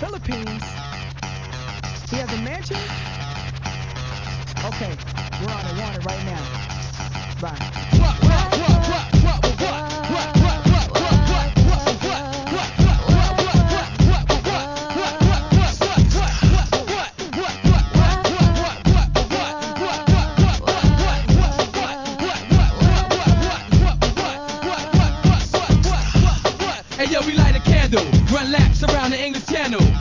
Philippines. He has a mansion? Okay, we're on it right now. Bye.